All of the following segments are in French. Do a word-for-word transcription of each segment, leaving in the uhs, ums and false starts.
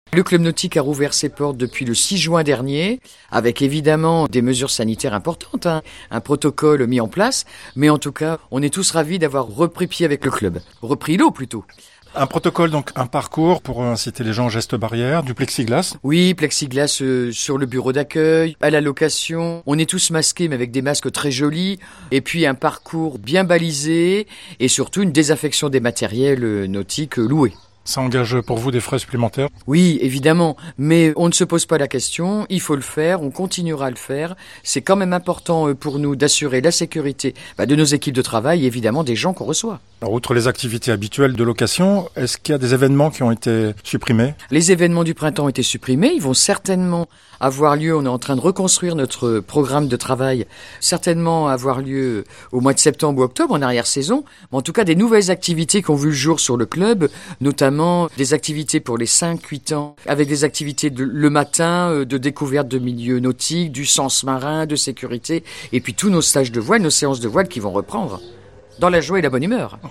Le club nautique a rouvert ses portes depuis le six juin dernier, avec évidemment des mesures sanitaires importantes, hein, un protocole mis en place, mais en tout cas, on est tous ravis d'avoir repris pied avec le club. Repris l'eau plutôt. Un protocole, donc un parcours pour inciter les gens aux gestes barrières, du plexiglas. Oui, plexiglas euh, sur le bureau d'accueil, à la location. On est tous masqués, mais avec des masques très jolis. Et puis un parcours bien balisé et surtout une désinfection des matériels euh, nautiques euh, loués. Ça engage pour vous des frais supplémentaires? Oui, évidemment, mais on ne se pose pas la question, il faut le faire, on continuera à le faire. C'est quand même important pour nous d'assurer la sécurité bah, de nos équipes de travail et évidemment des gens qu'on reçoit. Alors, outre les activités habituelles de location, est-ce qu'il y a des événements qui ont été supprimés? Les événements du printemps ont été supprimés, ils vont certainement avoir lieu, on est en train de reconstruire notre programme de travail, certainement avoir lieu au mois de septembre ou octobre, en arrière-saison, mais en tout cas des nouvelles activités qui ont vu le jour sur le club, notamment des activités pour les cinq huit ans, avec des activités de, le matin, de découverte de milieux nautiques, du sens marin, de sécurité, et puis tous nos stages de voile, nos séances de voile qui vont reprendre, dans la joie et la bonne humeur.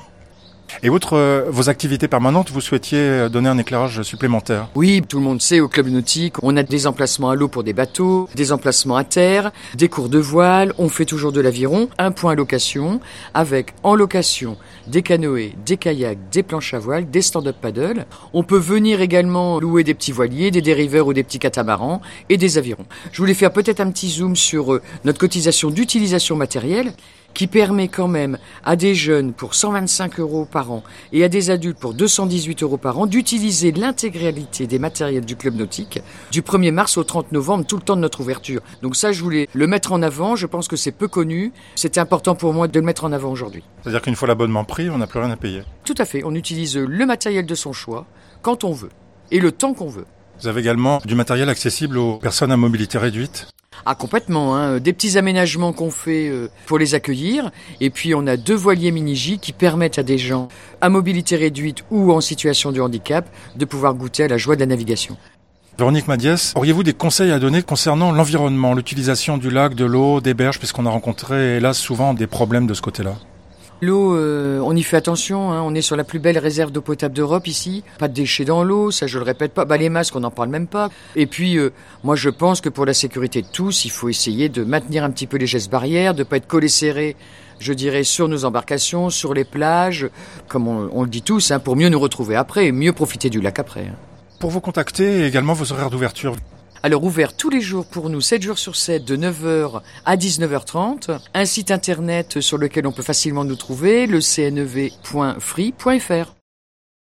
Et outre euh, vos activités permanentes, vous souhaitiez donner un éclairage supplémentaire? Oui, tout le monde sait, au club nautique, on a des emplacements à l'eau pour des bateaux, des emplacements à terre, des cours de voile, on fait toujours de l'aviron, un point location, avec en location des canoës, des kayaks, des planches à voile, des stand-up paddle. On peut venir également louer des petits voiliers, des dériveurs ou des petits catamarans et des avirons. Je voulais faire peut-être un petit zoom sur euh, notre cotisation d'utilisation matérielle, qui permet quand même à des jeunes pour cent vingt-cinq euros par an et à des adultes pour deux cent dix-huit euros par an d'utiliser l'intégralité des matériels du club nautique du premier mars au trente novembre, tout le temps de notre ouverture. Donc ça, je voulais le mettre en avant. Je pense que c'est peu connu. C'était important pour moi de le mettre en avant aujourd'hui. C'est-à-dire qu'une fois l'abonnement pris, on n'a plus rien à payer? Tout à fait. On utilise le matériel de son choix quand on veut et le temps qu'on veut. Vous avez également du matériel accessible aux personnes à mobilité réduite? Ah, complètement, hein. Des petits aménagements qu'on fait euh, pour les accueillir. Et puis, on a deux voiliers mini-J qui permettent à des gens à mobilité réduite ou en situation de handicap de pouvoir goûter à la joie de la navigation. Véronique Madiès, auriez-vous des conseils à donner concernant l'environnement, l'utilisation du lac, de l'eau, des berges, puisqu'on a rencontré, hélas, souvent des problèmes de ce côté-là? L'eau, euh, on y fait attention, hein. On est sur la plus belle réserve d'eau potable d'Europe ici. Pas de déchets dans l'eau, ça je le répète pas. Bah, les masques, on n'en parle même pas. Et puis, euh, moi je pense que pour la sécurité de tous, il faut essayer de maintenir un petit peu les gestes barrières, de pas être collés serrés, je dirais, sur nos embarcations, sur les plages, comme on, on le dit tous, hein, pour mieux nous retrouver après et mieux profiter du lac après. Hein. Pour vous contacter, et également vos horaires d'ouverture. Alors ouvert tous les jours pour nous, sept jours sur sept, de neuf heures à dix-neuf heures trente. Un site internet sur lequel on peut facilement nous trouver, le c n e v point free point f r.